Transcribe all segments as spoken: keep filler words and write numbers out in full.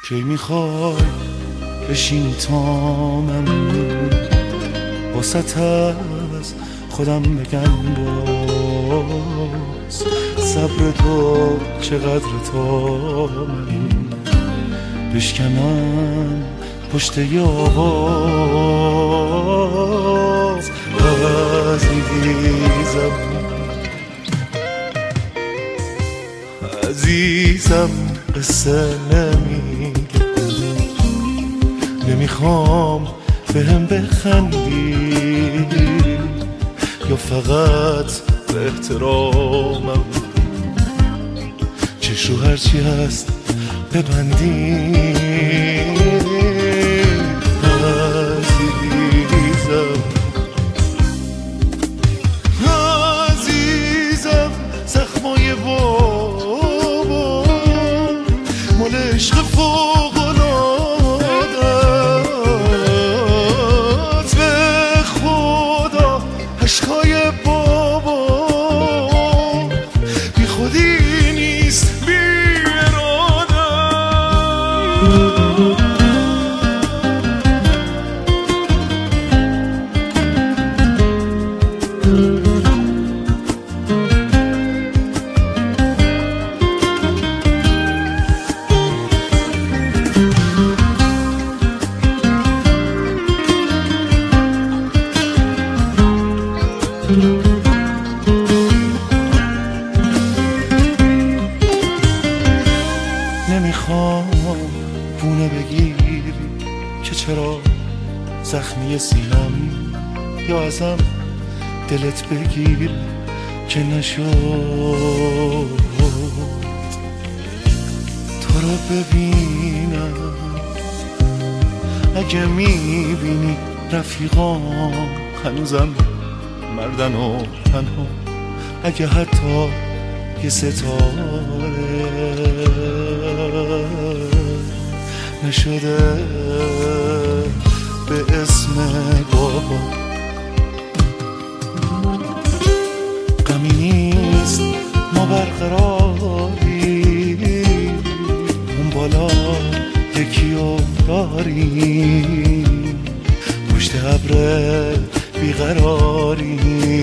کی میخوای بشینی تا من واسط از خودم بگم باز صبر تو چقدر تا من بشکنم پشت یاز عزیزم عزیزم قصه نمیگه نمیخوام بهم بخندی یا فقط به احترامم چش رو هرچی هست ببندی عزیزم عزیزم زخمای بابا مال عشق فوق‌العاده‌ست به خدا عشقای بابا بی خودی نیست بی اراده نمیخوام بونه بگیری که چرا زخمی سینم یا ازم دلت بگیر که نشد تو رو ببینم اگه میبینی رفیقام هنوزم مردن و تنها اگه حتی یه ستاره نشده به اسم بابا غمی نیست ما برقراری اون بالا یکی رو داری پشت ابر بیقراری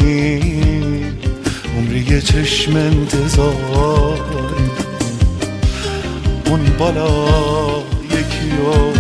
عمری یه چشم انتظاری اون بالا یکی رو